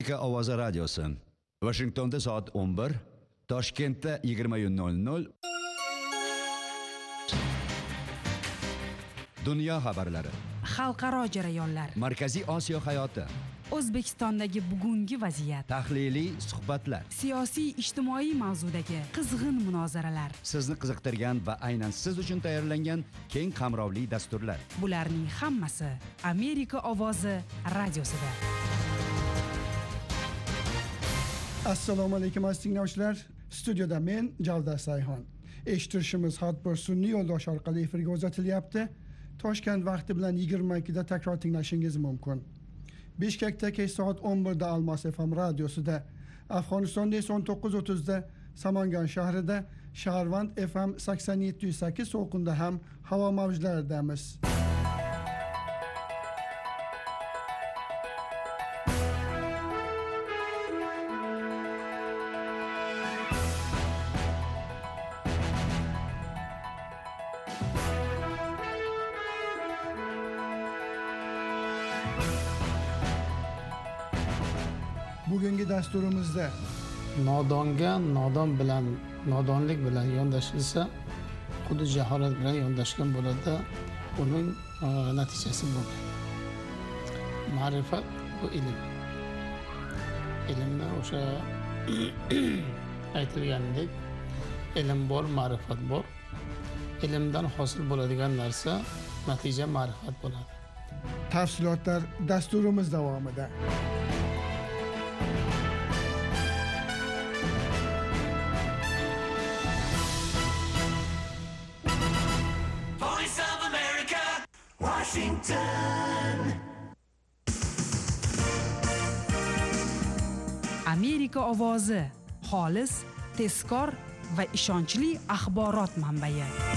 Amerika Ovozi radiosi. Washingtonda soat 11, Toshkentda 20:00. Dunyo xabarlari. Xalqaro jarayonlar. Markaziy Osiyo hayoti. O'zbekistondagi bugungi vaziyat. Tahliliy suhbatlar. Siyosiy ijtimoiy mavzudagi qizg'in munozaralar. Sizni qiziqtirgan va aynan siz uchun tayyorlangan keng qamrovli dasturlar. Bularning hammasi Amerika Ovozi radiosida. Assalomu alaykum aziz tinglovchilar. Studiyada men Javdar Sayxon. Eshittirishimiz har bir sun'iy yo'ldosh orqali efirga uzatilyapti. Toshkent vaqti bilan 22 da takror tinglashingiz mumkin. Bishkekda kech soat 11 da Almos FM radiosida, Afg'onistonda esa 19:30 da Samangan shahrida, Shaharvand FM 87.8 to'lqinda ham havo mavjlaridamiz. Bugungi dasturimizda nodonga nodonlik bilan yondashilsa, xuddi jaholat bilan yondashgan bo'ladi, uning natijasi bo'lmaydi. Ma'rifat bu ilm. Ilmda o'sha aytilganidek, ilm bor, ma'rifat bor. Ilmdan hosil bo'ladigan narsa natija ma'rifat bo'ladi. Tafsilotlar dasturimiz davomida. Amerika Ovozi xolis, tezkor va ishonchli axborot manbai.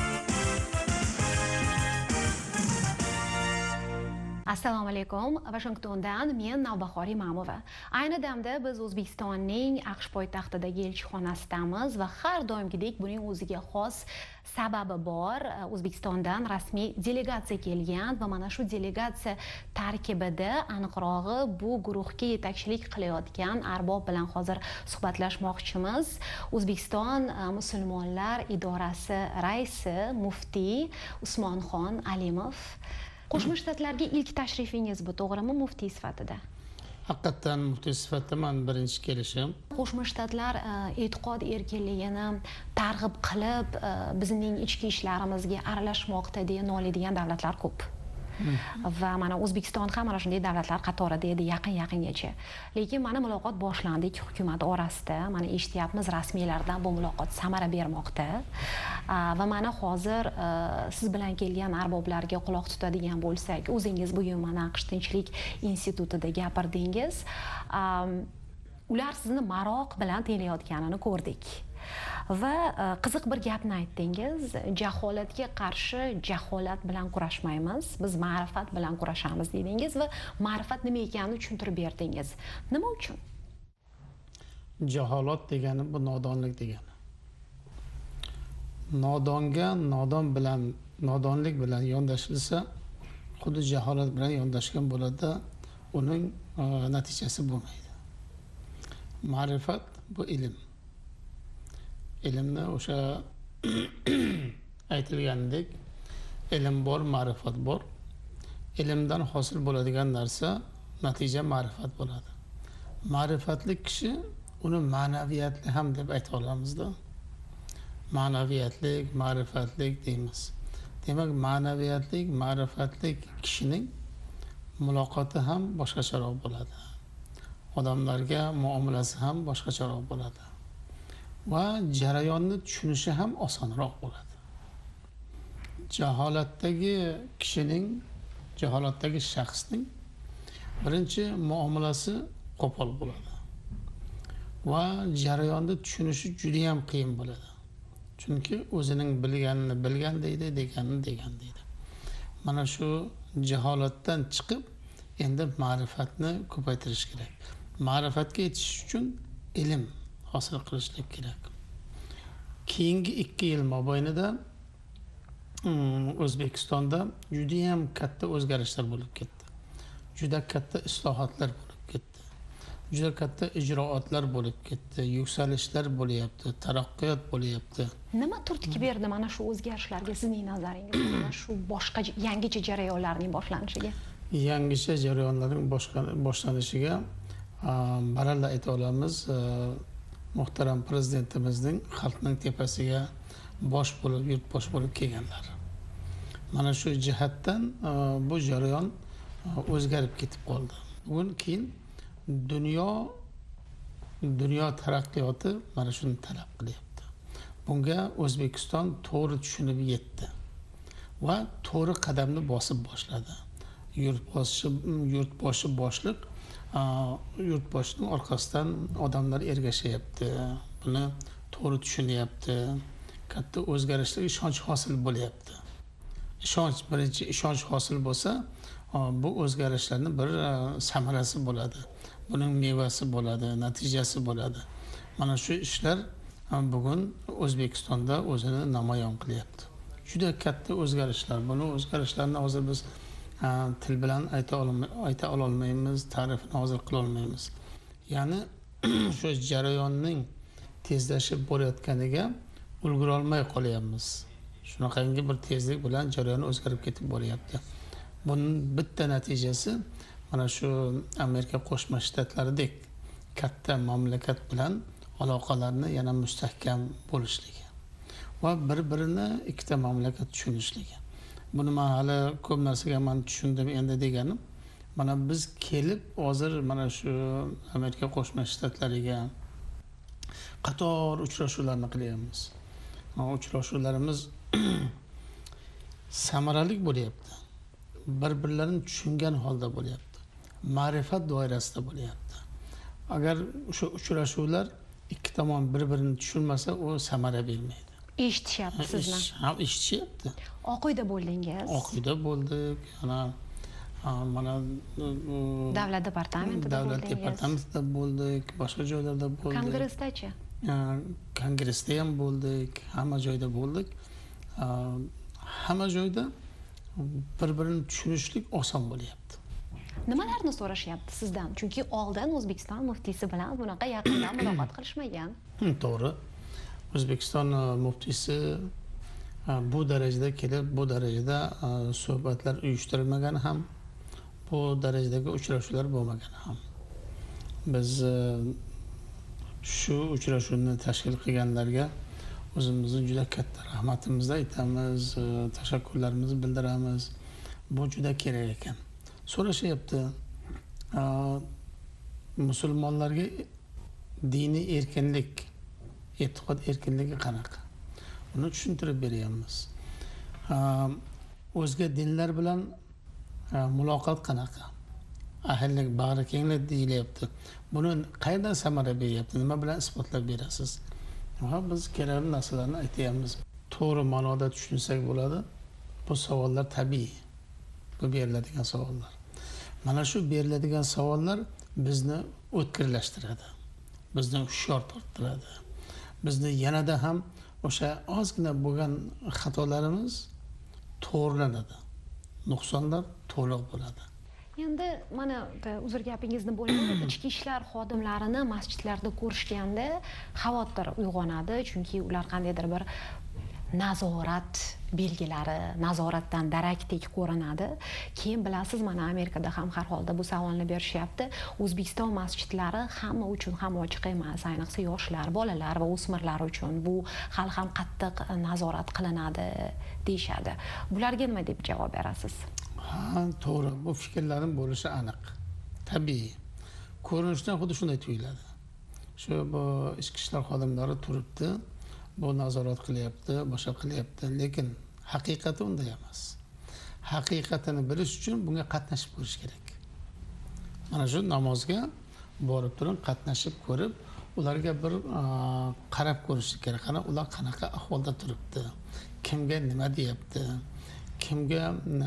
Assalomu alaykum. Washingtondan men Navbahor Imamova. Ayni damda biz O'zbekistonning AQSh poytaxtidagi elchixonasidamiz va har doimgidek buning o'ziga xos sababi bor. O'zbekistondan rasmiy delegatsiya kelgan va mana shu delegatsiya tarkibida, aniqrog'i bu guruhga yetakchilik qilayotgan arbob bilan hozir suhbatlashmoqchimiz. O'zbekiston musulmonlar idorasi raisi muftiy Usmonxon Alimov. Qo'shma Shtatlarga ilk tashrifingiz bu, to'g'rimi, muftiy sifatida? Haqiqatan muftiy sifatida men birinchi kelishim. Qo'shma Shtatlar e'tiqod erkinligini targ'ib qilib, bizning ichki ishlarimizga aralashmoqda deya noliydigan davlatlar ko'p. Va mana O'zbekiston ham mana shunday davlatlar qatorida edi yaqingacha. Lekin mana muloqot boshlandi ikki hukumat orasida. Mana eshityapmiz rasmiylardan bu muloqot samara bermoqda. Va mana hozir siz bilan kelgan arboblarga quloq tutadigan bo'lsak, o'zingiz bugun mana AQSh Tinchlik institutida gapirdingiz. Ular sizni maroq bilan tinglayotganini ko'rdik. Va qiziq bir gapni aytdingiz. Jaholatga qarshi jaholat bilan kurashmaymiz, biz ma'rifat bilan kurashamiz dedingiz va ma'rifat nima ekanini tushuntirib berdingiz. Nima uchun? Jaholat degani bu nodonlik degani. Nodonga nodonlik bilan yondashilsa, xuddi jaholat bilan yondashgan bo'ladi, uning natijasi bo'lmaydi. Ma'rifat bu ilm. Ilmda o'sha aytilganidek, ilm bor, ma'rifat bor. Ilmdan hosil bo'ladigan narsa natija ma'rifat bo'ladi. Ma'rifatli kishi uni ma'naviyatli ham deb ayta olamizda. Ma'naviyatlik, ma'rifatlik deymiz. Demak, ma'naviyatlik, ma'rifatlik kishining muloqoti ham boshqacharoq bo'ladi. Odamlarga muomalasi ham boshqacharoq bo'ladi. Va jarayonni tushunishi ham osonroq bo'ladi. Jaholatdagi shaxsning birinchi muomalasi qo'pol bo'ladi. Va jarayonni tushunishi juda ham qiyin bo'ladi. Chunki o'zining bilganini bilgan deydi, deganini degan deydi. Mana shu jaholatdan chiqib, endi ma'rifatni ko'paytirish kerak. Ma'rifatga yetish uchun ilm hosil qilishlik kerak. Keyingi 2 yil mobaynida O'zbekistonda juda ham katta o'zgarishlar bo'lib ketdi. Juda katta islohotlar bo'lib ketdi. juda katta ijroatlar bo'lib ketdi, yuksalishlar bo'lyapti, taraqqiyot bo'lyapti. Nima turtki berdi mana shu o'zgarishlarga sizning nazaringizda, mana shu boshqa yangicha jarayonlarning boshlanishiga? Yangicha jarayonlarning boshlanishiga baralla ayta olamiz, muhtaram prezidentimizning xalqning tepasiga yurtbosh bo'lib kelganlar. Mana shu jihatdan bu jarayon o'zgarib ketib qoldi. Bugun keyin dunyo taraqqiyoti mana shuni talab qilyapti. Bunga O'zbekiston to'g'ri tushunib yetdi va to'g'ri qadamni bosib boshladi. Yurtboshi boshliq, yurtboshining orqasidan odamlar ergashyapti. Buni to'g'ri tushunyapti. Katta o'zgarishlar, ishonch hosil bo'lyapti. Birinchi ishonch hosil bo'lsa, bu o'zgarishlarning bir samarasi bo'ladi. Buning mevasi bo'ladi, natijasi bo'ladi. Mana shu ishlar bugun O'zbekistonda o'zini namoyon qilyapti. Juda katta o'zgarishlar. Buni o'zgarishlarni hozir biz til bilan ayta olmaymiz, ta'rifini hozir qila olmaymiz. Ya'ni shu jarayonning tezlashib borayotganiga ulgura olmay qolyapmiz. Shunaqangi bir tezlik bilan jarayon o'zgarib ketib boryapti. Buning bitta natijasi mana shu Amerika Qo'shma Shtatlaridek katta mamlakat bilan aloqalarni yana mustahkam bo'lishligi va bir-birini ikkita mamlakat tushunishligi. Buni men hali ko'p narsaga tushundim endi deganim. Mana biz kelib hozir mana shu Amerika Qo'shma Shtatlariga qator uchrashuvlarni qilyapmiz. Uchrashuvlarimiz samarali bo'lyapti. Bir-birlarini tushungan holda bo'lyapti. Ma'rifat doirasida bo'lyapti. Agar o'sha uchrashuvlar ikki tomon bir-birini tushunmasa, u samara bermaydi. Eshitishyapti sizni. Ham eshitishyapti. Oq uyda bo'ldingiz. Oq uyda bo'ldik. Mana Davlat departamentida bo'ldik, boshqa joylarda bo'ldik. Kongressdachi? Kongressda ham bo'ldik, hamma joyda bo'ldik. Hamma joyda bir-birini tushunishlik oson bo'lyapti. Nimalarni so'rashyapti sizdan? Chunki oldin O'zbekiston muftiysi bilan bunaqa yaqindan muloqot qilishmagan. To'g'ri. O'zbekiston muftiysi bu darajada kelib, bu darajada suhbatlar uyushtirilmagan ham, bu darajadagi uchrashuvlar bo'lmagan ham. Biz shu uchrashuvni tashkil qilganlarga o'zimizning juda katta rahmatimizni aytamiz, tashakkurlarimizni bildiramiz. Bu juda kerak ekan. So'rashyapti, musulmonlarga diniy erkinlik, e'tiqod erkinligi qanaqa? Uni tushuntirib beryapmiz. O'zga dinlar bilan muloqot qanaqa? Ahillik, bag'rikenglik deyilyapti. Buni qayerdan samara beryapti? Nima bilan isbotlab berasiz? Biz kerakli narsalarni aytayapmiz. To'g'ri ma'noda tushunsak bo'ladi. Bu savollar tabiiy. Bu beriladigan savollar. Mana shu beriladigan savollar bizni o'tkirlashtiradi. Bizni hushyor torttiradi. Bizni yanada ham o'sha ozgina bo'lgan xatolarimiz to'g'rilanadi. Nuqsonlar to'liq bo'ladi. Endi mana uzr gapingizni bo'lmay, ichki ishlar xodimlarini masjidlarda ko'rishganda xavotir uyg'onadi, chunki ular qandaydir bir nazorat belgilari, nazoratdan darakdek ko'rinadi. Keyin bilasiz, mana Amerikada ham har holda bu savolni berishyapti. O'zbekiston masjidlari hamma uchun ham ochiq emas, ayniqsa yoshlar, bolalar va o'smirlar uchun bu hali ham qattiq nazorat qilinadi deyshadi. Bularga nima deb javob berasiz? To'g'ri, bu fikrlarim bo'lishi aniq. Tabiiy. Ko'rinishdan xuddi shunday tuyuladi. Shu bu ichki ishlar xodimlari turibdi, bu nazorat qilyapti, boshqa qilyapti, lekin haqiqati unday emas. Haqiqatini bilish uchun bunga qatnashib ko'rish kerak. Mana shu namozga borib turib, qatnashib ko'rib, ularga bir qarab ko'rish kerak. Qana ular qanaqa ahvolda turibdi, kimga nima deyapti, kimga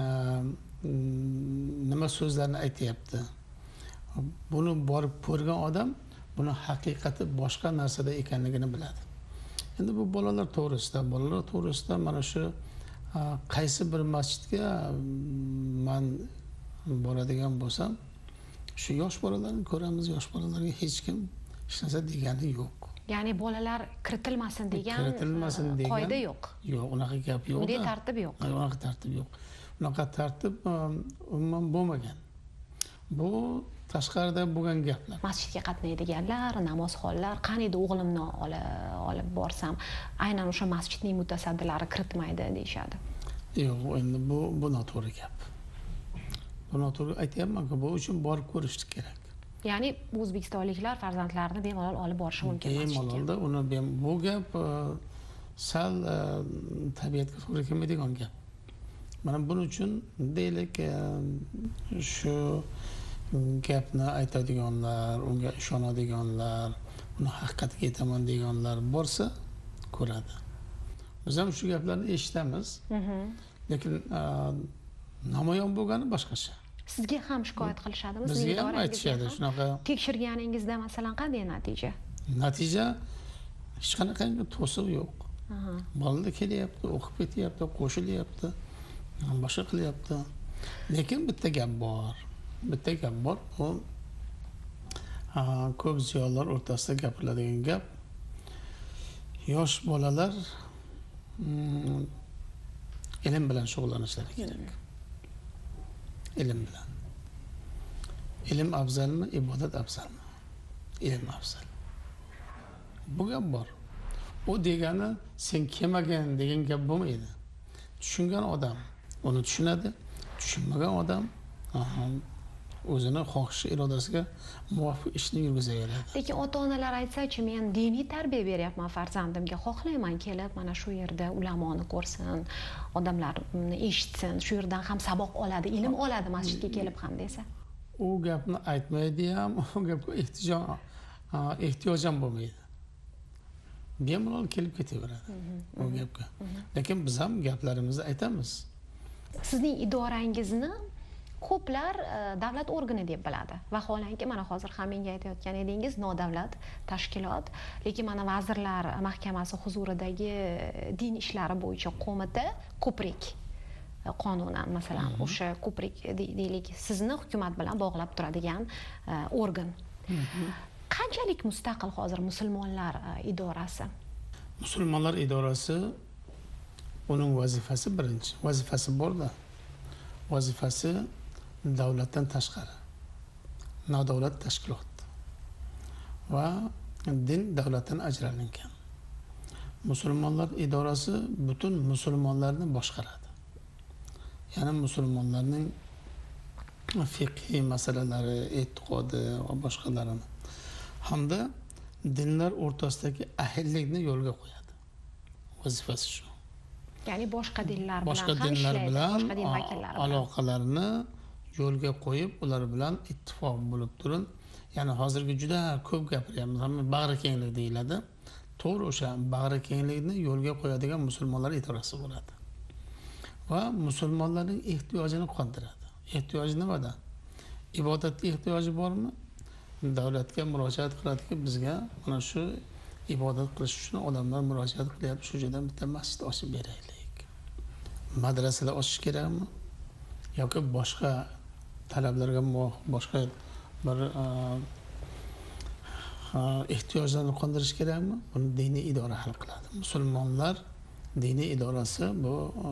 nima so'zlarni aytyapti. Buni borib ko'rgan odam buni haqiqati boshqa narsada ekanligini biladi. Endi bu bolalar to'g'risida mana shu qaysi bir masjidga men boradigan bo'lsam, shu yosh bolalarni ko'ramiz, yosh bolalarga hech kim hech narsa degani yo'q. Ya'ni bolalar kiritilmasin degan degan qoida yo'q. Yo'q, unaqa gap yo'q. Bunday tartib yo'q. Unaqa tartib yo'q. Unaqa tartib umuman bo'lmagan. Bu tashqarida bo'lgan gaplar. Masjidga qatnaydiganlar, namozxonlar, qaniydi o'g'limni olib borsam, aynan o'sha masjidning mutasaddilari kiritmaydi deyshadi. Yo'q, endi bu noto'g'ri gap. Bu noto'g'ri aytyapman-ku, bu uchun borib ko'rishlik kerak. Ya'ni o'zbekistonliklar farzandlarini bemalol olib borishi mumkin masjidga. Bemalolda uni bu gap sal tabiatga to'g'ri kelmaydigan gap. Mana buning uchun deylik shu gapni aytadiganlar, unga ishonadiganlar, uni haqiqatiga yetaman deganlar bo'lsa ko'radi. Biz ham shu gaplarni eshitamiz. Lekin namoyon bo'lgani boshqacha. Sizga ham shikoyat qilishadimi? Bizga ham aytishadi shunaqa. Tekshirganingizda masalan qanday natija? Natija hech qanaqangi to'siq yo'q. Bolalar kelyapti, o'qib ketyapti, qo'shilyapti, boshqa qilyapti. Lekin bitta gap bor. Bu ko'p ziyonlar o'rtasida gapiriladigan gap. Yosh bolalar ilm bilan shug'ullanishlari kerak. Ilm bilan. Ilm afzalmi, ibodat afzalmi? Ilm afzal. Bu gap bor. U degani sen kelmagan degan gap bo'lmaydi. Tushungan odam uni tushunadi, tushunmagan odam o'zini xohish irodasiga muvofiq ishni yurgizaveradi. Lekin ota-onalar aytsa-chi, men diniy tarbiya beryapman farzandimga, xohlayman kelib mana shu yerda ulamoni ko'rsin, odamlarni eshitsin, shu yerdan ham saboq oladi, ilm oladi masjidga kelib ham desa. U gapni aytmaydi ham, u gapga ehtiyoj ham bo'lmaydi. Bemalol kelib ketaveradi u gapga. Lekin biz ham gaplarimizni aytamiz. Sizning idorangizni ko'plar davlat organi deb biladi. Vaholanki mana hozir ham menga aytayotgan edingiz, nodavlat tashkilot, lekin mana Vazirlar Mahkamasi huzuridagi din ishlari bo'yicha qo'mita ko'prik qonunan masalan o'sha ko'prik deylik sizni hukumat bilan bog'lab turadigan organ. Qanchalik mustaqil hozir musulmonlar idorasi? Musulmonlar idorasi uning vazifasi birinchi, vazifasi borda. Vazifasi davlatdan tashqari. Nodavlat tashkilot. Va din davlatdan ajralingan. Musulmonlar idorasi butun musulmonlarni boshqaradi. Ya'ni musulmonlarning fiqhiy masalalari, e'tiqodi va boshqalarini hamda dinlar o'rtasidagi ahillikni yo'lga qo'yadi. Vazifasi shu. Ya'ni boshqa dinlar bilan aloqalarni yo'lga qo'yib, ular bilan ittifoq bo'lib turib, ya'ni hozirgi juda ko'p gapiryapmiz, hamma bag'ri kenglik deyiladi. To'g'ri, o'sha bag'ri kenglikni yo'lga qo'yadigan musulmonlar idorasi bo'ladi. Va musulmonlarning ehtiyojini qondiradi. Ehtiyoji nimada? Ibodatga ehtiyoji bormi? Davlatga murojaat qiladiki, bizga mana shu ibodat qilish uchun odamlar murojaat qilyapti, shu yerdan bitta masjid ochib beraylik. Madrasalar ochish kerakmi? Yoki boshqa talablarga boshqa bir ehtiyojlarni qondirish kerakmi? Buni diniy idora hal qiladi. Musulmonlar diniy idorasi bu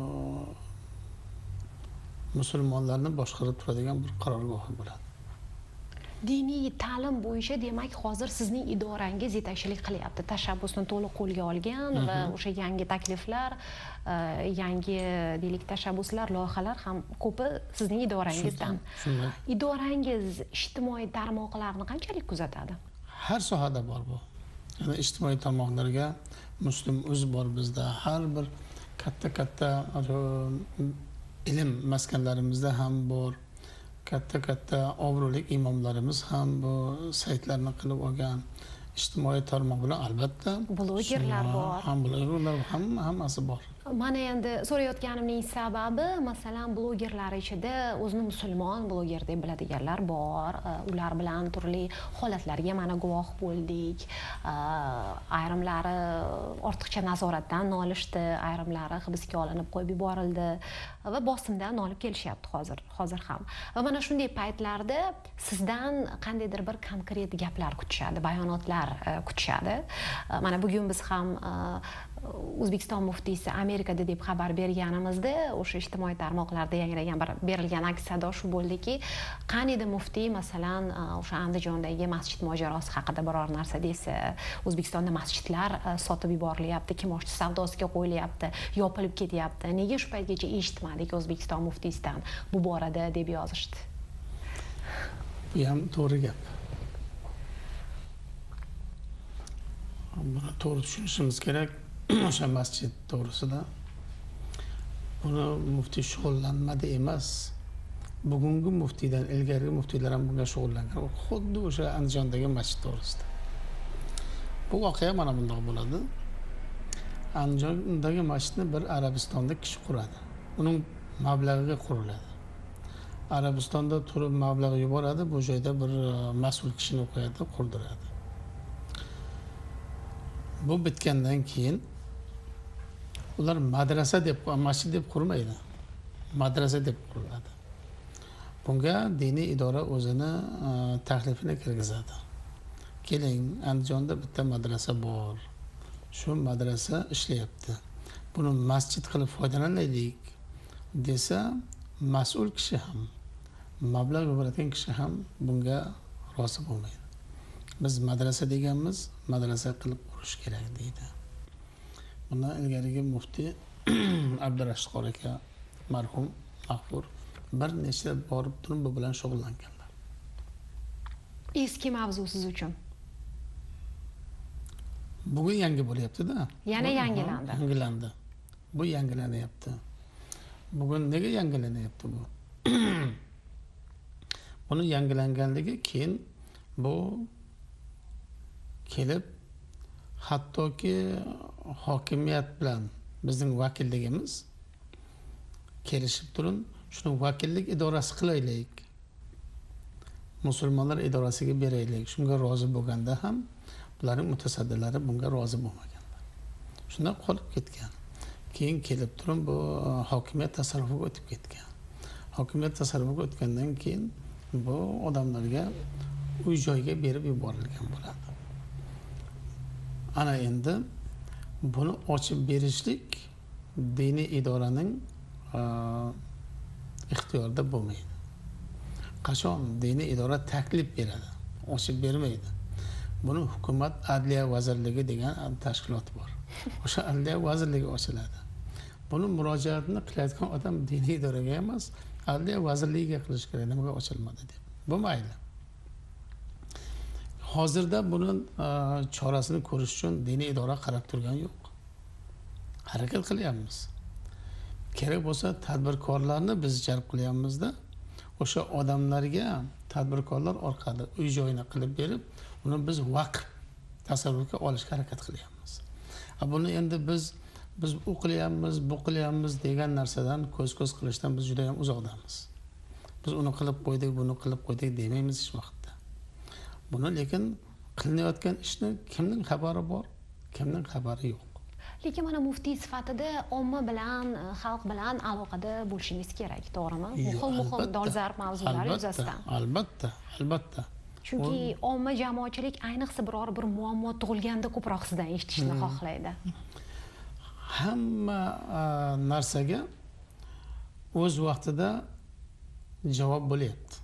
musulmonlarni boshqarib turadigan bir qarorgoh bo'ladi. Diniy ta'lim bo'yicha demak hozir sizning idorangiz yetakchilik qilyapti. Tashabbusni to'liq qo'lga olgan va o'sha yangi takliflar, yangi deylik tashabbuslar, loyihalar ham ko'pi sizning idorangizdan. Idorangiz ijtimoiy tarmoqlarni qanchalik kuzatadi? Har sohada bor bu. Ya'ni ijtimoiy tarmoqlarga Muslim.uz bor bizda. Har bir katta ilm maskanlarimizda ham bor. Katta obro'li imomlarimiz ham bu saytlarni qilib olgan. Ijtimoiy tarmoq bilan albatta blogerlar bor. Ham blogerlar hammasi bor. Mana endi so'rayotganimning sababi, masalan, blogerlar ichida o'zini musulmon bloger deb biladiganlar bor. Ular bilan turli holatlarga mana guvoh bo'ldik. Ayrimlari ortiqcha nazoratdan nolishdi, ayrimlari hibsga olinib qo'yib yuborildi va bosimdan olib kelishyapti hozir ham. Va mana shunday paytlarda sizdan qandaydir bir konkret gaplar kutishadi, bayonotlar kutishadi. Mana bugun biz ham O'zbekiston muftiysi Amerikada deb xabar berganimizda o'sha ijtimoiy tarmoqlarda yangragan berilgan aks sado shu bo'ldiki, qaniydi muftiy masalan o'sha Andijondagi masjid mojarosi haqida biror narsa desa, O'zbekistonda masjidlar sotib yuborilyapti, kimoshdi savdosiga qo'yilyapti, yopilib ketyapti. Nega shu paytgacha eshitmadik O'zbekiston muftiysidan bu borada deb yozishdi. Bu ham to'g'ri gap. Buni to'g'ri tushunishimiz kerak. O'sha masjid to'g'risida buni muftiy shug'ullanmadi emas. Bugungi muftiydan ilgarigi muftiylar ham bunga shug'ullangan. Xuddi o'sha Andijondagi masjid to'g'risida. Bu voqea mana bunday bo'ladi. Andijondagi masjidni bir Arabistonda kishi quradi. Uning mablag'iga quriladi. Arabistonda turib mablag' yuboradi, bu joyda bir mas'ul kishini qo'yadi, qurdiradi. Bu bitgandan keyin ular madrasa deb, masjid deb qurmaydi. Madrasa deb quriladi. Bunga diniy idora o'zini taklifini kirgizadi. Keling, Andijonda bitta madrasa bor. Shu madrasa ishlayapti. Buni masjid qilib foydalanaylik desa, mas'ul kishi ham, mablag' yuboradigan kishi ham bunga rozi bo'lmaydi. Biz madrasa deganmiz, madrasa qilib qurish kerak deydi. Bundan ilgarigi muftiy Abdurashid qori aka marhum mag'fur bir nechta borib turib bu bilan shug'ullanganlar. Eski mavzu siz uchun. Bugun yangi bo'lyapti-da. Yana yangilandi. Yangilandi. Bu yangilanyapti. Bugun nega yangilanyapti bu? Buni yangilanganligi keyin bu kelib hattoki hokimiyat bilan bizning vakilligimiz kelishib turib, shuni vakillik idorasi qilaylik. Musulmonlar idorasiga beraylik. Shunga rozi bo'lganda ham bularning mutasaddilari bunga rozi bo'lmaganlar. Shunda qolib ketgan. Keyin kelib turib bu hokimiyat tasarrufiga o'tib ketgan. Hokimiyat tasarrufiga o'tgandan keyin bu odamlarga uy joyga berib yuborilgan bo'ladi. Ana endi buni ochib berishlik diniy idoraning ixtiyorida bo'lmaydi. Qachon diniy idora taklif beradi, ochib bermaydi. Buni hukumat adliya vazirligi degan tashkilot bor. O'sha adliya vazirligi ochiladi. Buni murojaatni qilayotgan odam diniy idoraga emas, adliya vazirligiga qilish kerak, nimaga ochilmadi deb. Bu mayli. Hozirda buni chorasini ko'rish uchun diniy idora qarab turgani yo'q. Harakat qilyapmiz. Kerak bo'lsa tadbirkorlarni biz jalb qilyapmizda, o'sha odamlarga tadbirkorlar orqali uy joyini qilib berib, uni biz vaqf tasarrufga olishga harakat qilyapmiz. Buni endi biz u qilyapmiz, bu qilyapmiz degan narsadan ko'z-ko'z qilishdan biz juda ham uzoqdamiz. Biz uni qilib qo'ydik, buni qilib qo'ydik demaymiz hech vaqtda. Buni lekin qilinayotgan ishni kimning xabari bor, kimning xabari yo'q. Lekin mana muftiy sifatida omma bilan, xalq bilan aloqada bo'lishingiz kerak, to'g'rimi? Muhim dolzarb mavzular yuzasidan. Albatta. Chunki omma jamoatchilik ayniqsa biror bir muammo tug'ilganda ko'proq sizdan eshitishni xohlaydi. Hamma narsaga o'z vaqtida javob bo'lyapti.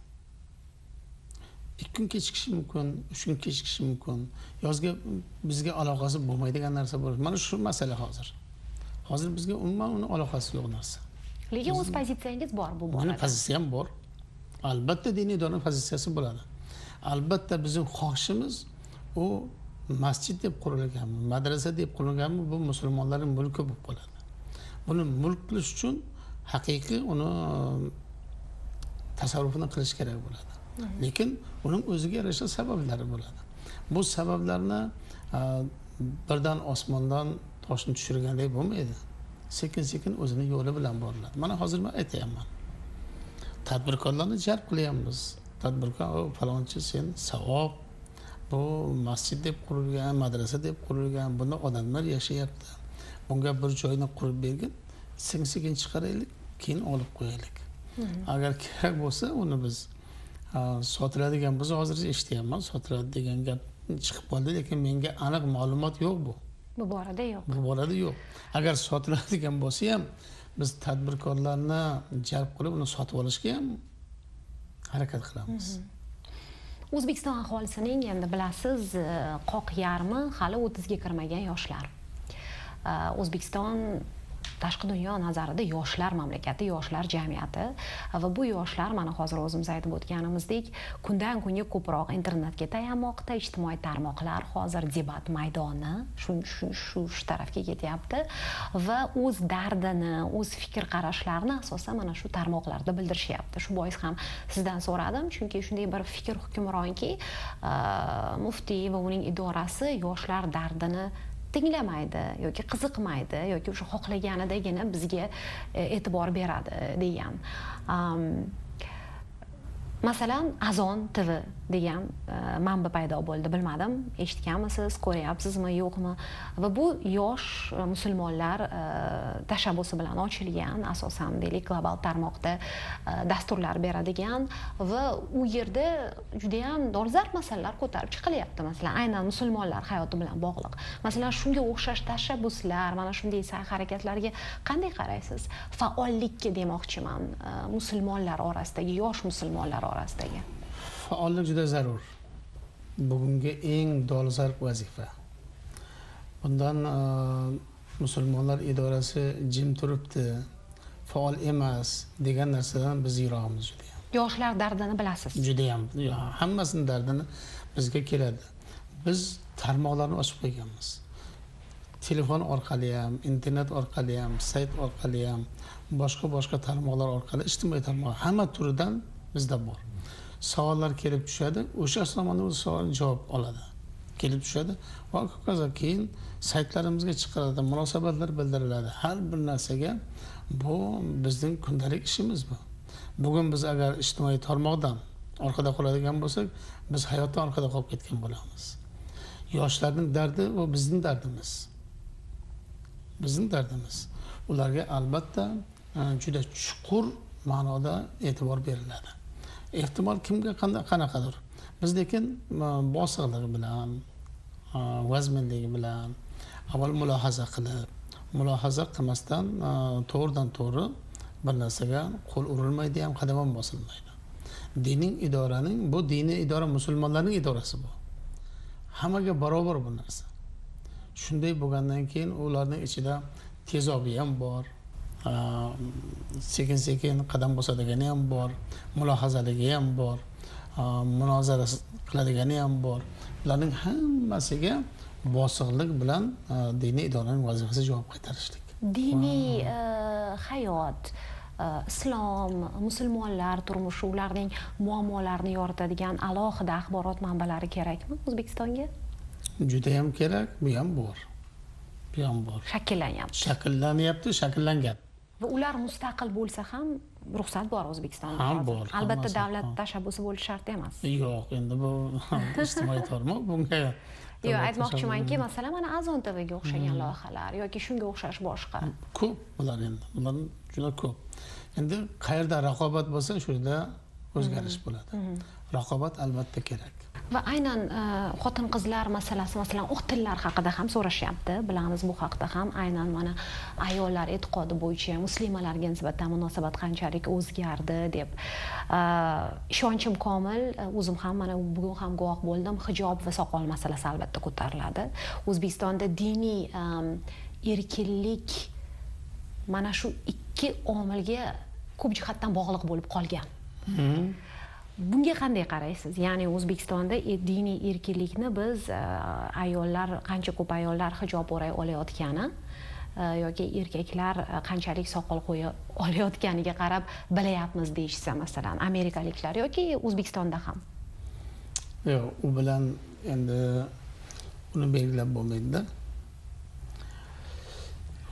2 kun kechikishi mumkin, 3 kun kechikishi mumkin. Yozga bizga aloqasi bo'lmaydigan narsa bor. Mana shu masala hozir. Hozir bizga umuman uni aloqasi yo'q narsa. Lekin o'z pozitsiyangiz bor bu borada. Meni pozitsiyam bor. Albatta diniy idoraning pozitsiyasi bo'ladi. Albatta bizning xohishimiz u masjid deb qurilganmi, madrasa deb qurilganmi, bu musulmonlarning mulki bo'lib qoladi. Buni mulk qilish uchun haqiqiy uni tasarrufini qilish kerak bo'ladi. Lekin uning o'ziga yarasha sabablari bo'ladi. Bu sabablarni birdan osmondan toshni tushirgandek bo'lmaydi. sekin o'zini yo'li bilan boriladi. Mana hozir men aytayapman. Tadbirkorlarni jalb qilyapmiz. Tadbirkor falonchi sen savob bu masjid deb qurilgan, madrasa deb qurilgan, bunda odamlar yashayapti. Bunga bir joyni qurib bergin, sekin chiqaraylik, keyin olib qo'yaylik. Agar kerak bo'lsa, uni biz sotiladigan bo'lsa, hozir eshityapman, sotiladi degan gap chiqib qoldi, lekin menga aniq ma'lumot yo'q bu. Bu borada yo'q. Bu borada yo'q. Agar sotiladigan bo'lsa ham, biz tadbirkorlarni jalb qilib uni sotib olishga ham harakat qilamiz. O'zbekiston aholisining endi bilasiz, qoq yarmi hali 30 ga kirmagan yoshlar. O'zbekiston tashqi dunyo nazarida yoshlar mamlakati, yoshlar jamiyati va bu yoshlar mana hozir o'zimiz aytib o'tganimizdek, kundan kunga ko'proq internetga tayanmoqda, ijtimoiy tarmoqlar hozir debat maydoni shu tarafga ketyapti va o'z dardini, o'z fikr qarashlarini asosan mana shu tarmoqlarda bildirishyapti. Shu bois ham sizdan so'radim, chunki shunday bir fikr hukmronki, muftiy va uning idorasi yoshlar dardini tinglamaydi yoki qiziqmaydi yoki o'sha xohlaganidagina bizga e'tibor beradi degan. Masalan, Azon TV degan manba paydo bo'ldi, bilmadim, eshitganmisiz, ko'ryapsizmi, yo'qmi? Va bu yosh musulmonlar tashabbusi bilan ochilgan, asosan deylik global tarmoqda dasturlar beradigan va u yerda juda ham dolzarb masalalar ko'tarib chiqilyapti. Masalan, aynan musulmonlar hayoti bilan bog'liq. Masalan, shunga o'xshash tashabbuslar, mana shunday sa'y-harakatlarga qanday qaraysiz? Faollikka demoqchiman, musulmonlar orasidagi, yosh musulmonlar orasidagi. Faollik juda zarur. Bugungi eng dolzarb vazifa. Bundan musulmonlar idorasi jim turibdi, faol emas degan narsadan biz yiroqmiz juda ham. Yoshlar dardini bilasiz. Juda ham, hammasini dardini bizga keladi. Biz tarmoqlarni ochib qo'yganmiz. Telefon orqali ham, internet orqali ham, sayt orqali ham, boshqa tarmoqlar orqali, ijtimoiy tarmoq hamma turidan bizda bor. Savollar kelib tushadi, o'sha zamonda o'z savolini javob oladi. Kelib tushadi va keyin saytlarimizga chiqariladi, munosabatlar bildiriladi. Har bir narsaga bu bizning kundalik ishimiz bu. Bugun biz agar ijtimoiy tarmoqdan orqada qoladigan bo'lsak, biz hayotdan orqada qolib ketgan bo'lamiz. Yoshlarning dardi bu bizning dardimiz. Bizning dardimiz. Ularga albatta juda chuqur ma'noda e'tibor beriladi. Ehtimol kimga qanaqadir. Biz lekin bosiqligi bilan, vazminligi bilan avval mulohaza qilmasdan to'g'ridan to'g'ri bir narsaga qo'l urilmaydi ham, qadam ham bosilmaydi. Diniy idora musulmonlarning idorasi bu. Hammaga barobar bu narsa. Shunday bo'lgandan keyin ularning ichida tezobi ham bor. Sekin qadam bosadigani ham bor, mulohazaligi ham bor, munozara qiladigani ham bor. Ularning hammasiga bosiqlik bilan diniy idoraning vazifasi javob qaytarishlik. Diniy hayot, islom, musulmonlar turmushi, ularning muammolarini yoritadigan alohida axborot manbalari kerakmi O'zbekistonga? Juda ham kerak, bu ham bor. Shakllanyapti, shakllangan. Va ular mustaqil bo'lsa ham ruxsat bor O'zbekistonda. Ham bor. Albatta davlat tashabbusi bo'lishi shart emas. Yo'q, endi bu ijtimoiy tarmoq bunga. Yo'q, aytmoqchimanki, masalan, mana Azon TVga o'xshagan loyihalar yoki shunga o'xshash boshqa. Ko'p bular endi. Bular juda ko'p. Endi qayerda raqobat bo'lsa, shu yerda o'zgarish bo'ladi. Raqobat albatta kerak. Va aynan xotin-qizlar masalasi, masalan, o'q tillar haqida ham so'rashyapti. Bilamiz, bu haqda ham aynan mana ayollar e'tiqodi bo'yicha muslimalarga nisbatan munosabat qanchalik o'zgardi deb ishonchim komil. O'zim ham mana bugun ham guvoh bo'ldim. Hijob va soqol masalasi albatta ko'tariladi. O'zbekistonda diniy erkinlik mana shu ikki omilga ko'p jihatdan bog'liq bo'lib qolgan. Bunga qanday qaraysiz? Ya'ni O'zbekistonda diniy erkinlikni biz ayollar, qancha ko'p ayollar hijob o'ray olayotgani yoki erkaklar qanchalik soqol qo'ya olayotganiga qarab bilayapmiz deyishsa, masalan, amerikaliklar yoki O'zbekistonda ham. Yo'q, u bilan endi uni belgilab bo'lmaydi-da.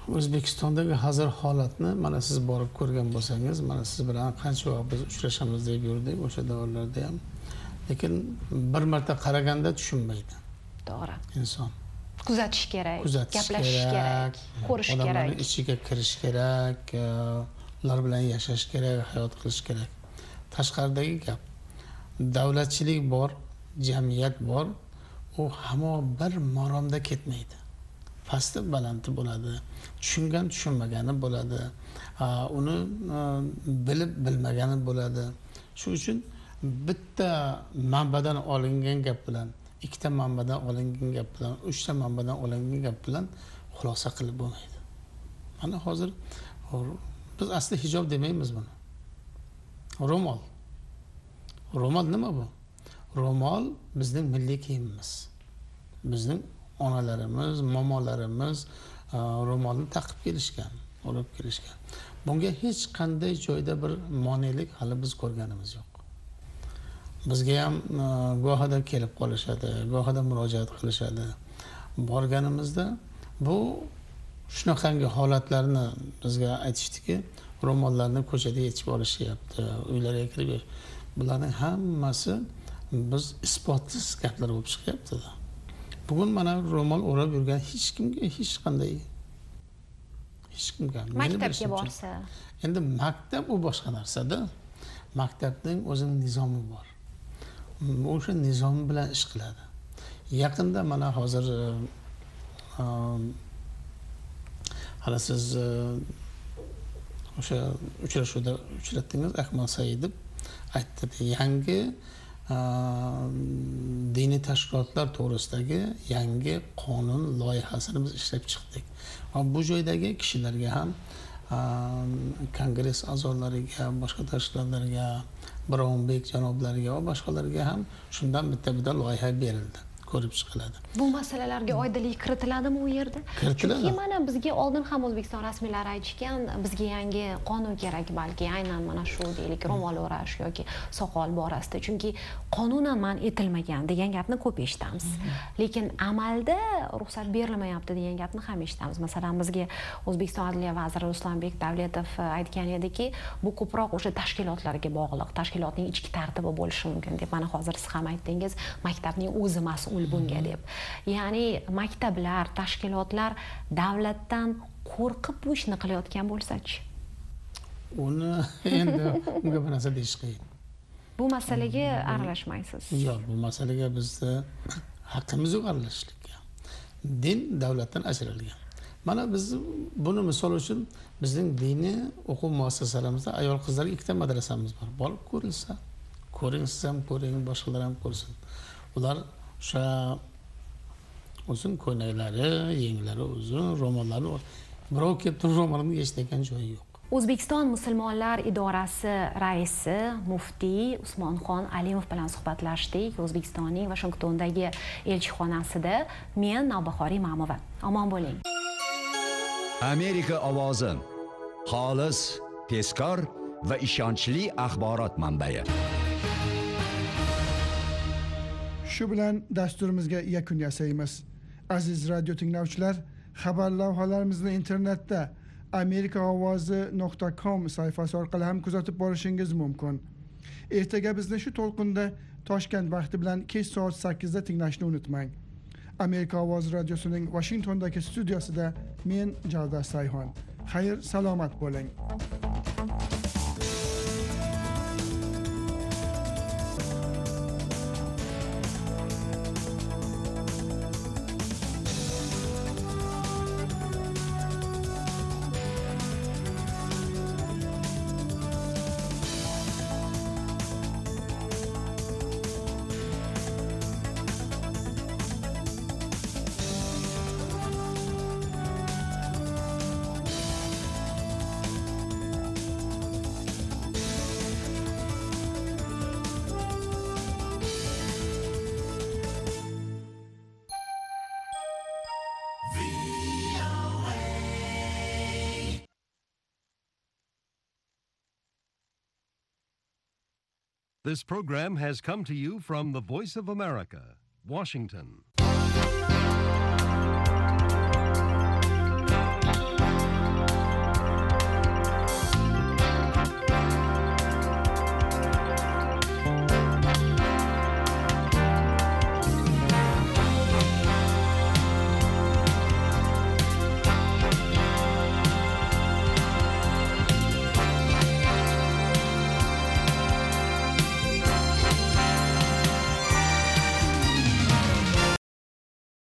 O'zbekistondagi hozir holatni mana siz borib ko'rgan bo'lsangiz, mana siz bilan qancha vaqt biz uchrashamiz deb yurdik o'sha davrlarda ham. Lekin bir marta qaraganda tushunmaydi To'g'ri. inson. Kuzatish kerak, Kuzatish gaplashish kerak, ko'rish kerak. Odamlarning ichiga kirish kerak, ular bilan yashash kerak, hayot qilish kerak. Tashqaridagi gap. Davlatchilik bor, jamiyat bor, u hamon bir maromda ketmaydi. Pasti balanti bo'ladi, tushungan tushunmagani bo'ladi, uni bilib bilmagani bo'ladi. Shuning uchun bitta manbadan olingan gap bilan, ikkita manbadan olingan gap bilan, uchta manbadan olingan gap bilan xulosa qilib bo'lmaydi. Mana hozir biz asli hijob demaymiz buni. Ro'mol. Ro'mol nima bu? Ro'mol bizning milliy kiyimimiz. Bizning onalarimiz, momolarimiz ro'molni taqib kelishgan, olib kelishgan. Bunga hech qanday joyda bir monelik hali biz ko'rganimiz yo'q. Bizga ham gohida kelib qolishadi, gohida murojaat qilishadi. Borganimizda bu shunaqangi holatlarni bizga aytishdiki, ro'mollarni ko'chada yechib olishyapti, uylarga kirib. Bularning hammasi biz isbotsiz gaplar bo'lib chiqyapti. Bugun mana ro'mol o'rab yurgan hech kimga hech kimga Maktabga borsa. Endi maktab u boshqa narsada. Maktabning o'zining nizomi bor. O'sha nizom bilan ish qiladi. Yaqinda mana hozir hali siz o'sha uchrashuvda uchratdingiz, Ahmad Saidov aytdi, yangi diniy tashkilotlar to'g'risidagi yangi qonun loyihasini biz ishlab chiqdik. Va bu joydagi kishilarga ham, kongress a'zolariga, boshqa tashkilotlarga, Bironbek janoblariga va boshqalarga ham shundan bitta loyiha berildi. Ko'rib chiqiladi. Bu masalalarga oydinlik kiritiladimi u yerda? Kiritiladi. Chunki mana bizga oldin ham O'zbekiston rasmiylari aytishgan, bizga yangi qonun kerak, balki aynan mana shu deylik ro'mol o'rash yoki soqol borasida. Chunki qonunan man etilmagan degan gapni ko'p eshitamiz. Lekin amalda ruxsat berilmayapti degan gapni ham eshitamiz. Masalan, bizga O'zbekiston Adliya vaziri Ruslanbek Davletov aytgan ediki, bu ko'proq o'sha tashkilotlarga bog'liq, tashkilotning ichki tartibi bo'lishi mumkin deb. Mana hozir siz ham aytdingiz, maktabning o'zi mas'ul bunga deb. Ya'ni maktablar, tashkilotlar davlatdan qo'rqib bu ishni qilayotgan bo'lsa-chi? Uni endi unga bir narsa deyish qiyin. Bu masalaga aralashmaysiz. Yo'q, bu masalaga bizni haqqimiz yo'q aralashishlikka. Din davlatdan ajralgan. Mana biz buni misol uchun bizning diniy o'quv muassasalarimizda ayol qizlarga ikkita madrasamiz bor. Borib ko'rilsa, ko'ring, siz ham ko'ring, boshqalar ham ko'rsin. Ular o'sha uzun ko'ylaklari, yenglari uzun, ro'mollari birov kelib turib ro'molni yechadigan joyi yo'q. O'zbekiston musulmonlar idorasi raisi muftiy Usmonxon Alimov bilan suhbatlashdik. O'zbekistonning Vashingtondagi elchixonasida. Men Navbahoriy Ma'mova. Omon bo'ling. Amerika ovozi. Xolis, tezkor va ishonchli axborot manbai. Shu bilan dasturimizga yakun yasaymiz. Aziz radio tinglovchilar, xabar lavhalarimizni internetda amerikaovozi.com sayfasi orqali ham kuzatib borishingiz mumkin. Ertaga bizni shu to'lqinda Toshkent vaqti bilan kech soat 8 da tinglashni unutmang. Amerika ovozi radiosining Washingtondagi studiosida men Javdar Sayhon. Xayr, salomat bo'ling. This program has come to you from the Voice of America, Washington.